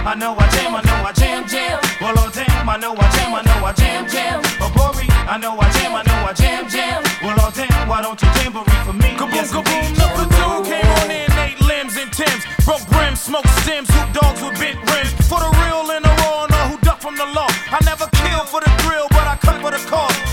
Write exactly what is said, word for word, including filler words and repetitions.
I know I jam, I know I jam, jam. Well, oh damn, I know I jam, I know I jam, jam. Oh, Bori, I know I jam, I know I jam, jam. Well, oh damn, why don't you jamboree for me? Kaboom, Yes, kaboom, indeed. number two came on in eight limbs and Timbs. Broke brims, smoked stems, hoop dogs with bent rims. For the real and the raw, know who duck from the law. I never kill for the thrill, but I cut for the cause.